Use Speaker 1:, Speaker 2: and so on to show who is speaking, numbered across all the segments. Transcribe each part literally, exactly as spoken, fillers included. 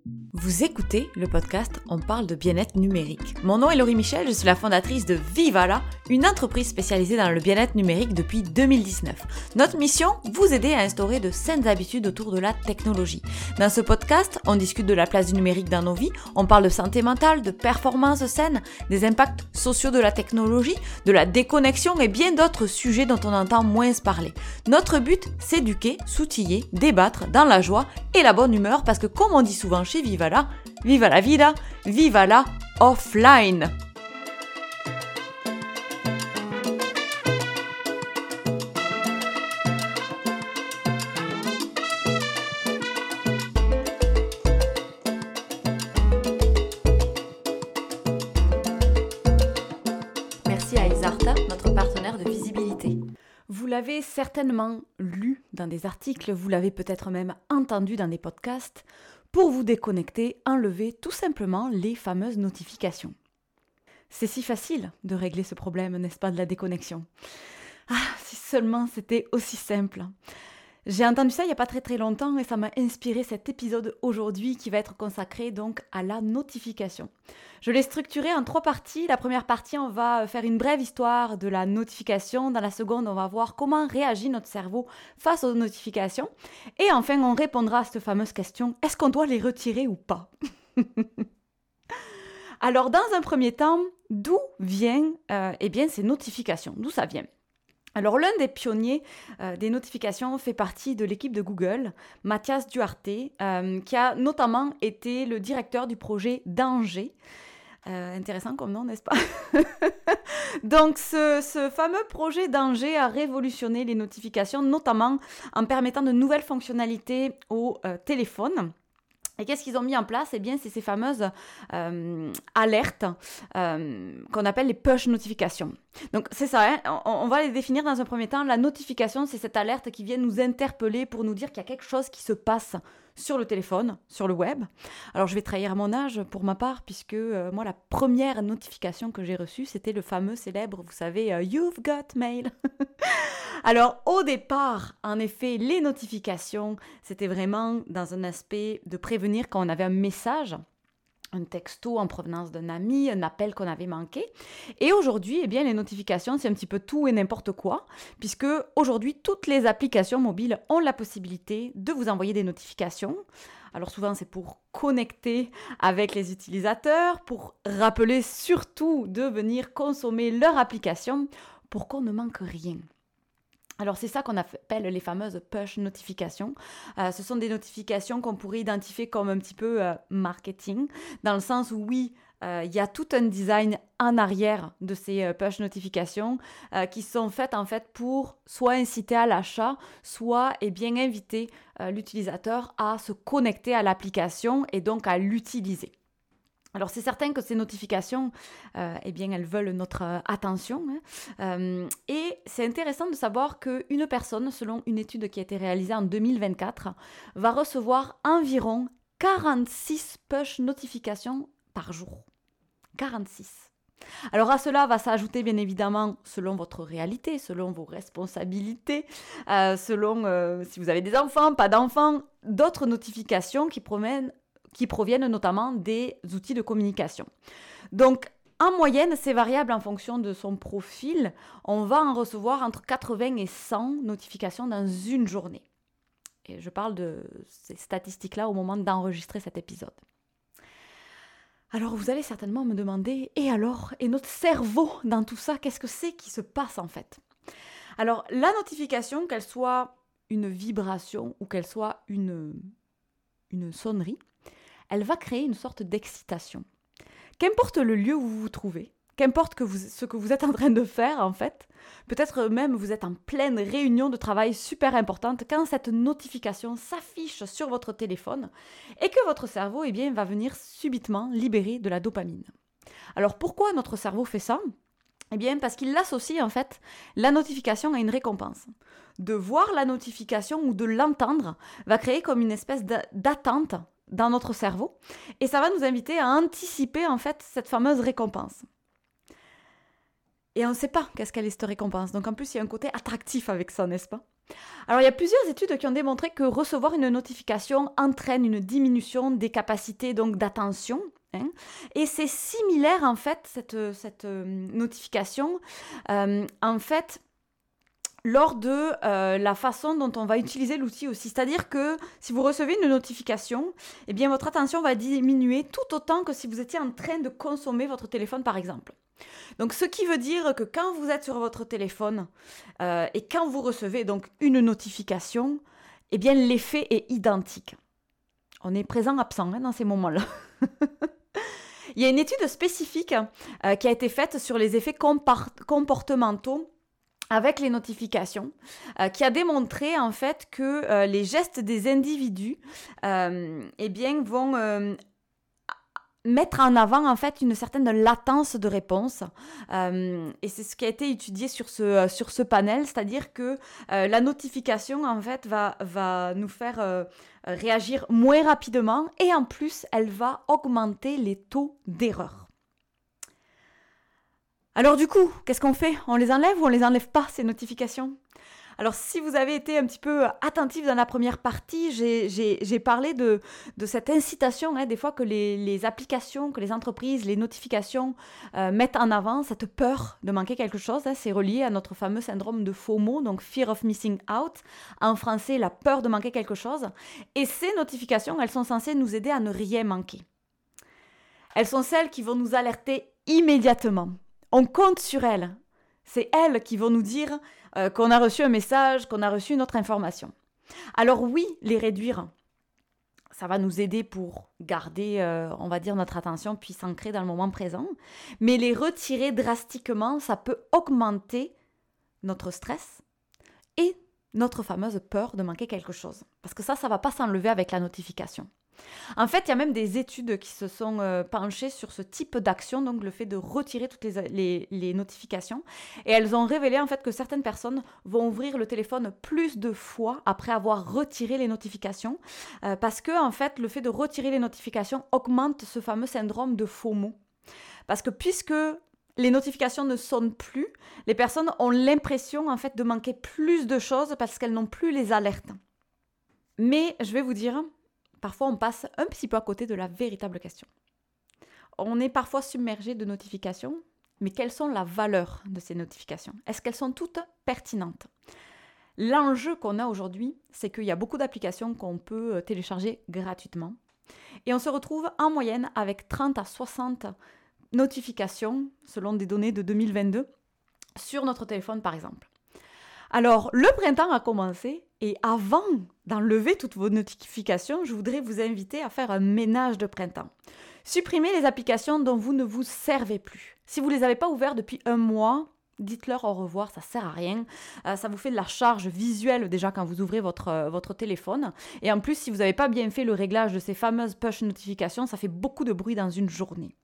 Speaker 1: Vous écoutez le podcast On parle de bien-être numérique. Mon nom est Laurie Michel, je suis la fondatrice de Vivala, une entreprise spécialisée dans le bien-être numérique depuis deux mille dix-neuf. Notre mission, vous aider à instaurer de saines habitudes autour de la technologie. Dans ce podcast, on discute de la place du numérique dans nos vies, on parle de santé mentale, de performance saine, des impacts sociaux de la technologie, de la déconnexion et bien d'autres sujets dont on entend moins se parler. Notre but, s'éduquer, s'outiller, débattre dans la joie et la bonne humeur parce que comme on dit souvent chez Vivala, viva la vida, viva la offline. Merci à Isarta, notre partenaire de visibilité. Vous l'avez certainement lu dans des articles, vous l'avez peut-être même entendu dans des podcasts. Pour vous déconnecter, enlevez tout simplement les fameuses notifications. C'est si facile de régler ce problème, n'est-ce pas, de la déconnexion. Ah, si seulement c'était aussi simple. J'ai entendu ça il n'y a pas très très longtemps et ça m'a inspiré cet épisode aujourd'hui qui va être consacré donc à la notification. Je l'ai structuré en trois parties. La première partie, on va faire une brève histoire de la notification. Dans la seconde, on va voir comment réagit notre cerveau face aux notifications. Et enfin, on répondra à cette fameuse question, est-ce qu'on doit les retirer ou pas? Alors, dans un premier temps, d'où viennent euh, eh bien, ces notifications? D'où ça vient? Alors, l'un des pionniers euh, des notifications fait partie de l'équipe de Google, Mathias Duarte, euh, qui a notamment été le directeur du projet Danger. Euh, intéressant comme nom, n'est-ce pas? Donc, ce, ce fameux projet Danger a révolutionné les notifications, notamment en permettant de nouvelles fonctionnalités au euh, téléphone. Et qu'est-ce qu'ils ont mis en place? Eh bien, c'est ces fameuses euh, alertes euh, qu'on appelle les push notifications. Donc, c'est ça, hein, on, on va les définir dans un premier temps. La notification, c'est cette alerte qui vient nous interpeller pour nous dire qu'il y a quelque chose qui se passe sur le téléphone, sur le web. Alors, je vais trahir mon âge pour ma part, puisque euh, moi, la première notification que j'ai reçue, c'était le fameux célèbre, vous savez, euh, « You've got mail ». Alors, au départ, en effet, les notifications, c'était vraiment dans un aspect de prévenir quand on avait un message, un texto en provenance d'un ami, un appel qu'on avait manqué. Et aujourd'hui, eh bien, les notifications, c'est un petit peu tout et n'importe quoi, puisque aujourd'hui, toutes les applications mobiles ont la possibilité de vous envoyer des notifications. Alors souvent, c'est pour connecter avec les utilisateurs, pour rappeler surtout de venir consommer leur application pour qu'on ne manque rien. Alors, c'est ça qu'on appelle les fameuses push notifications. Euh, ce sont des notifications qu'on pourrait identifier comme un petit peu euh, marketing, dans le sens où, oui, euh, il y a tout un design en arrière de ces euh, push notifications euh, qui sont faites, en fait, pour soit inciter à l'achat, soit eh bien, inviter euh, l'utilisateur à se connecter à l'application et donc à l'utiliser. Alors, c'est certain que ces notifications, euh, eh bien, elles veulent notre euh, attention. Hein. Euh, et c'est intéressant de savoir qu'une personne, selon une étude qui a été réalisée en deux mille vingt-quatre, va recevoir environ quarante-six push notifications par jour. quarante-six. Alors à cela va s'ajouter bien évidemment, selon votre réalité, selon vos responsabilités, euh, selon euh, si vous avez des enfants, pas d'enfants, d'autres notifications qui proviennent qui proviennent notamment des outils de communication. Donc, en moyenne, c'est variable en fonction de son profil. On va en recevoir entre quatre-vingts et cent notifications dans une journée. Et je parle de ces statistiques-là au moment d'enregistrer cet épisode. Alors, vous allez certainement me demander, et alors, et notre cerveau dans tout ça, qu'est-ce que c'est qui se passe en fait? Alors, la notification, qu'elle soit une vibration ou qu'elle soit une, une sonnerie, elle va créer une sorte d'excitation. Qu'importe le lieu où vous vous trouvez, qu'importe que vous, ce que vous êtes en train de faire en fait, peut-être même vous êtes en pleine réunion de travail super importante quand cette notification s'affiche sur votre téléphone et que votre cerveau eh bien, va venir subitement libérer de la dopamine. Alors pourquoi notre cerveau fait ça ? Eh bien parce qu'il associe en fait la notification à une récompense. De voir la notification ou de l'entendre va créer comme une espèce d'attente dans notre cerveau et ça va nous inviter à anticiper en fait cette fameuse récompense. Et on ne sait pas qu'est-ce qu'elle est cette récompense. Donc en plus, il y a un côté attractif avec ça, n'est-ce pas? Alors, il y a plusieurs études qui ont démontré que recevoir une notification entraîne une diminution des capacités donc d'attention. Hein, et c'est similaire, en fait, cette, cette euh, notification, euh, en fait, lors de euh, la façon dont on va utiliser l'outil aussi. C'est-à-dire que si vous recevez une notification, eh bien, votre attention va diminuer tout autant que si vous étiez en train de consommer votre téléphone, par exemple. Donc, ce qui veut dire que quand vous êtes sur votre téléphone euh, et quand vous recevez donc une notification, eh bien, l'effet est identique. On est présent-absent hein, dans ces moments-là. Il y a une étude spécifique euh, qui a été faite sur les effets compar- comportementaux avec les notifications, euh, qui a démontré en fait que euh, les gestes des individus euh, eh bien, vont euh, mettre en avant en fait une certaine latence de réponse euh, et c'est ce qui a été étudié sur ce, sur ce panel, c'est-à-dire que euh, la notification en fait va, va nous faire euh, réagir moins rapidement et en plus elle va augmenter les taux d'erreur. Alors du coup, qu'est-ce qu'on fait? On les enlève ou on les enlève pas ces notifications? Alors, si vous avez été un petit peu attentif dans la première partie, j'ai, j'ai, j'ai parlé de, de cette incitation, hein, des fois que les, les applications, que les entreprises, les notifications euh, mettent en avant, cette peur de manquer quelque chose. Hein, c'est relié à notre fameux syndrome de FOMO, donc Fear of Missing Out. En français, la peur de manquer quelque chose. Et ces notifications, elles sont censées nous aider à ne rien manquer. Elles sont celles qui vont nous alerter immédiatement. On compte sur elles. C'est elles qui vont nous dire euh, qu'on a reçu un message, qu'on a reçu une autre information. Alors oui, les réduire, ça va nous aider pour garder, euh, on va dire, notre attention puis s'ancrer dans le moment présent. Mais les retirer drastiquement, ça peut augmenter notre stress et notre fameuse peur de manquer quelque chose. Parce que ça, ça ne va pas s'enlever avec la notification. En fait, il y a même des études qui se sont euh, penchées sur ce type d'action, donc le fait de retirer toutes les, les, les notifications. Et elles ont révélé en fait que certaines personnes vont ouvrir le téléphone plus de fois après avoir retiré les notifications, euh, parce que en fait, le fait de retirer les notifications augmente ce fameux syndrome de FOMO. Parce que puisque les notifications ne sonnent plus, les personnes ont l'impression en fait de manquer plus de choses parce qu'elles n'ont plus les alertes. Mais je vais vous dire, parfois, on passe un petit peu à côté de la véritable question. On est parfois submergé de notifications, mais quelles sont la valeur de ces notifications? Est-ce qu'elles sont toutes pertinentes? L'enjeu qu'on a aujourd'hui, c'est qu'il y a beaucoup d'applications qu'on peut télécharger gratuitement. Et on se retrouve en moyenne avec trente à soixante notifications, selon des données de deux mille vingt-deux, sur notre téléphone par exemple. Alors, le printemps a commencé et avant d'enlever toutes vos notifications, je voudrais vous inviter à faire un ménage de printemps. Supprimez les applications dont vous ne vous servez plus. Si vous ne les avez pas ouvertes depuis un mois, dites-leur au revoir, ça ne sert à rien. Euh, ça vous fait de la charge visuelle déjà quand vous ouvrez votre, euh, votre téléphone. Et en plus, si vous n'avez pas bien fait le réglage de ces fameuses push notifications, ça fait beaucoup de bruit dans une journée.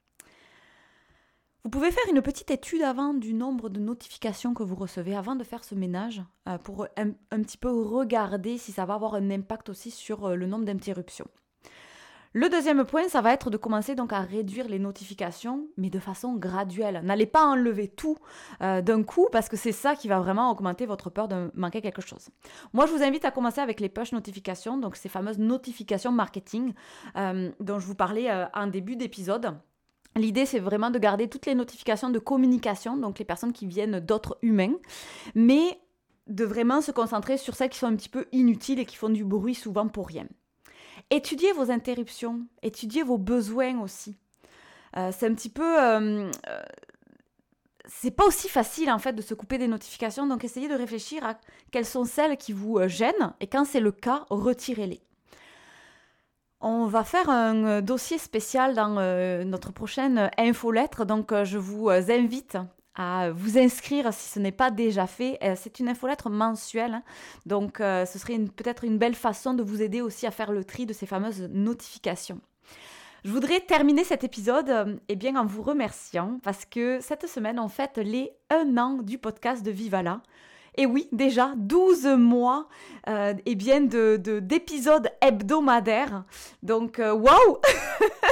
Speaker 1: Vous pouvez faire une petite étude avant du nombre de notifications que vous recevez, avant de faire ce ménage, euh, pour un, un petit peu regarder si ça va avoir un impact aussi sur euh, le nombre d'interruptions. Le deuxième point, ça va être de commencer donc à réduire les notifications, mais de façon graduelle. N'allez pas enlever tout euh, d'un coup, parce que c'est ça qui va vraiment augmenter votre peur de manquer quelque chose. Moi, je vous invite à commencer avec les push notifications, donc ces fameuses notifications marketing euh, dont je vous parlais euh, en début d'épisode. L'idée, c'est vraiment de garder toutes les notifications de communication, donc les personnes qui viennent d'autres humains, mais de vraiment se concentrer sur celles qui sont un petit peu inutiles et qui font du bruit souvent pour rien. Étudiez vos interruptions, étudiez vos besoins aussi. Euh, c'est un petit peu... Euh, euh, c'est pas aussi facile en fait de se couper des notifications, donc essayez de réfléchir à quelles sont celles qui vous gênent et quand c'est le cas, retirez-les. On va faire un dossier spécial dans euh, notre prochaine infolettre, donc euh, je vous invite à vous inscrire si ce n'est pas déjà fait. Euh, c'est une infolettre mensuelle, hein, donc euh, ce serait une, peut-être une belle façon de vous aider aussi à faire le tri de ces fameuses notifications. Je voudrais terminer cet épisode euh, eh bien, en vous remerciant parce que cette semaine, on fête les un an du podcast de Vivala. Et oui, déjà douze mois euh, eh bien de, de, d'épisodes hebdomadaires. Donc, waouh wow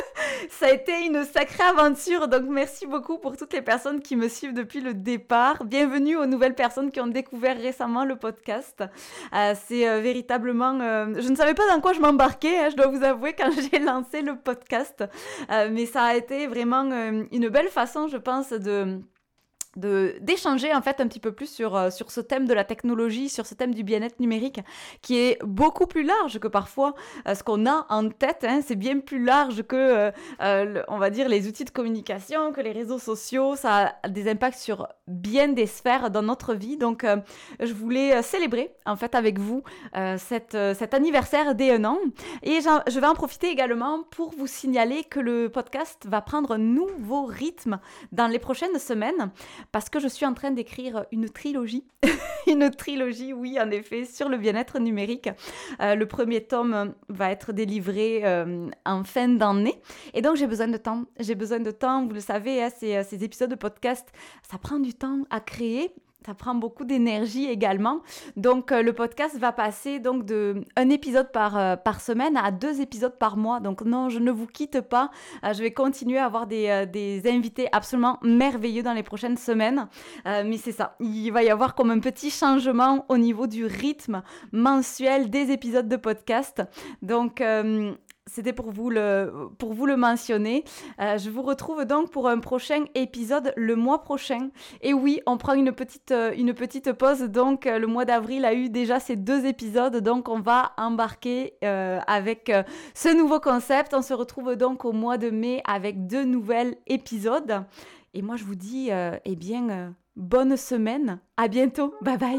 Speaker 1: Ça a été une sacrée aventure, donc merci beaucoup pour toutes les personnes qui me suivent depuis le départ. Bienvenue aux nouvelles personnes qui ont découvert récemment le podcast. Euh, c'est euh, véritablement... Euh, je ne savais pas dans quoi je m'embarquais, hein, je dois vous avouer, quand j'ai lancé le podcast. Euh, mais ça a été vraiment euh, une belle façon, je pense, de... De, d'échanger en fait un petit peu plus sur, euh, sur ce thème de la technologie, sur ce thème du bien-être numérique qui est beaucoup plus large que parfois euh, ce qu'on a en tête, hein, c'est bien plus large que, euh, euh, le, on va dire, les outils de communication, que les réseaux sociaux, ça a des impacts sur bien des sphères dans notre vie, donc euh, je voulais célébrer en fait avec vous euh, cette, euh, cet anniversaire des un an et je vais en profiter également pour vous signaler que le podcast va prendre un nouveau rythme dans les prochaines semaines. Parce que je suis en train d'écrire une trilogie, une trilogie, oui, en effet, sur le bien-être numérique. Euh, le premier tome va être délivré euh, en fin d'année. Et donc, j'ai besoin de temps. J'ai besoin de temps. Vous le savez, hein, ces, ces épisodes de podcast, ça prend du temps à créer. Ça prend beaucoup d'énergie également. Donc, euh, le podcast va passer donc de un épisode par, euh, par semaine à deux épisodes par mois. Donc, non, je ne vous quitte pas. Euh, je vais continuer à avoir des, euh, des invités absolument merveilleux dans les prochaines semaines. Euh, mais c'est ça, il va y avoir comme un petit changement au niveau du rythme mensuel des épisodes de podcast. Donc, euh, c'était pour vous le, pour vous le mentionner. Euh, je vous retrouve donc pour un prochain épisode le mois prochain. Et oui, on prend une petite, une petite pause. Donc, le mois d'avril a eu déjà ces deux épisodes. Donc, on va embarquer euh, avec euh, ce nouveau concept. On se retrouve donc au mois de mai avec deux nouveaux épisodes. Et moi, je vous dis, euh, eh bien, euh, bonne semaine. À bientôt. Bye bye.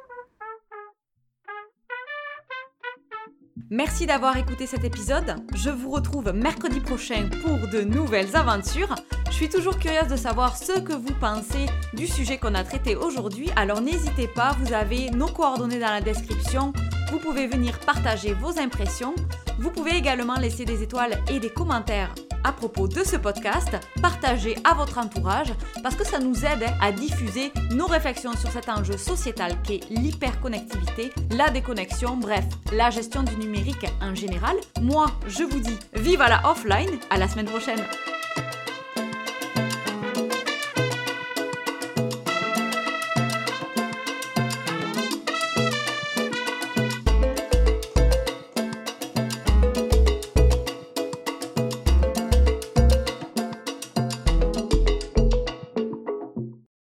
Speaker 1: Merci d'avoir écouté cet épisode. Je vous retrouve mercredi prochain pour de nouvelles aventures. Je suis toujours curieuse de savoir ce que vous pensez du sujet qu'on a traité aujourd'hui. Alors n'hésitez pas, vous avez nos coordonnées dans la description. Vous pouvez venir partager vos impressions. Vous pouvez également laisser des étoiles et des commentaires à propos de ce podcast. Partagez à votre entourage parce que ça nous aide à diffuser nos réflexions sur cet enjeu sociétal qu'est l'hyperconnectivité, la déconnexion, bref, la gestion du numérique en général. Moi, je vous dis vive à la offline, à la semaine prochaine.